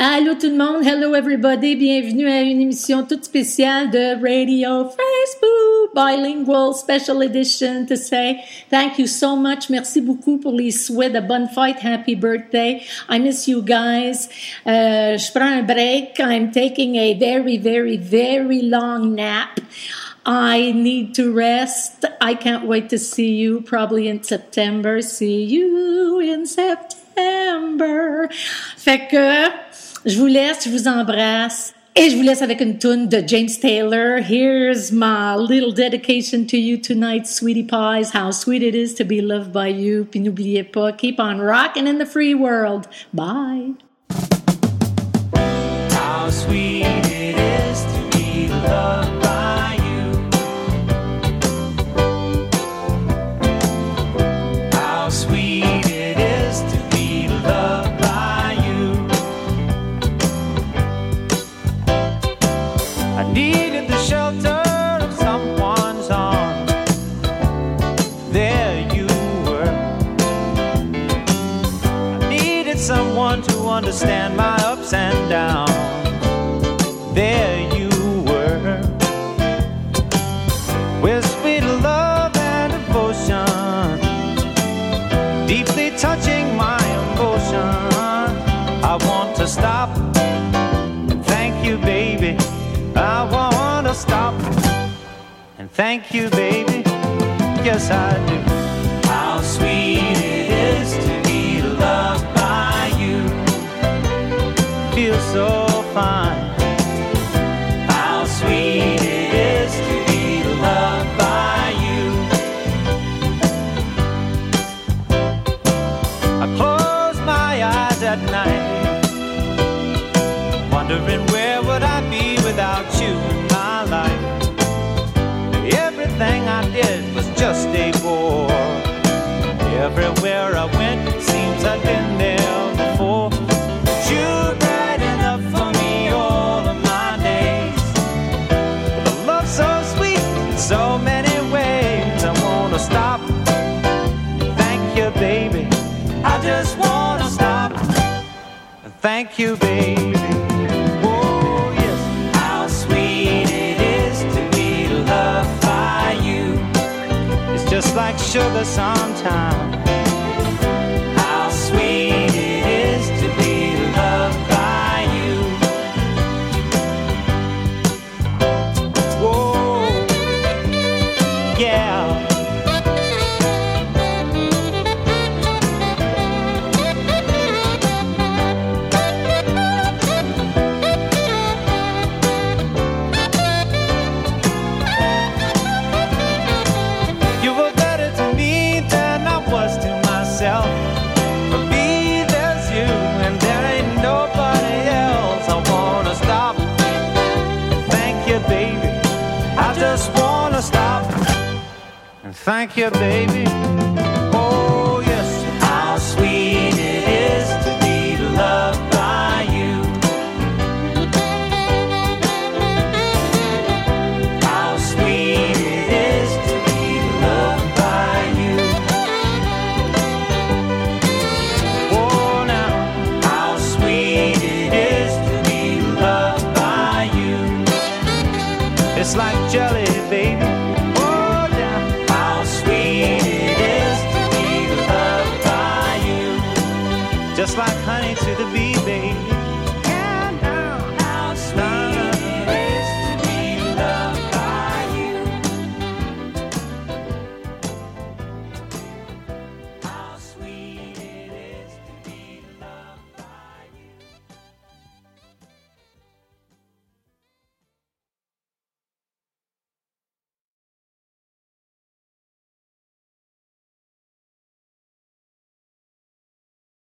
Allô tout le monde, hello everybody, bienvenue à une émission toute spéciale de Radio Facebook, Bilingual Special Edition to say thank you so much, merci beaucoup pour les souhaits de bonne fête, happy birthday, I miss you guys, je prends un break, I'm taking a very, very, very long nap. I need to rest. I can't wait to see you probably in September. See you in September. Fait que je vous laisse, je vous embrasse et je vous laisse avec une toune de James Taylor. Here's my little dedication to you tonight, sweetie pies. How sweet it is to be loved by you. Puis n'oubliez pas, keep on rocking in the free world. Bye. How sweet it is to be loved by you. How sweet it is to be loved by you. I needed the shelter of someone's arms. There you were. I needed someone to understand my ups and downs. There you were. With sweet love and devotion, deeply touching my emotion. I want to stop and thank you, baby. I want to stop and thank you, baby. Yes, I do. How sweet it is to be loved by you. Feels so fine. How sweet it is to be loved by you. I close my eyes at night, wondering where would I be without you in my life. Everything I did was just a bore. Everywhere I went, it seems I've been there before. But you're bright enough for me all of my days. With a love so sweet in so many ways. I wanna stop, thank you, baby. I just wanna stop, thank you, baby. Oh yes, how sweet it is to be loved by you. It's just like sugar sometimes. How sweet it is to be loved by you. Whoa, yeah. You were better to me than I was to myself. For me, there's you, and there ain't nobody else. I wanna stop, thank you, baby. I just wanna stop, and thank you, baby. Oh yes, how sweet it is to be loved by you. How sweet it is to be loved by you. Oh now, how sweet it is to be loved by you. It's like jelly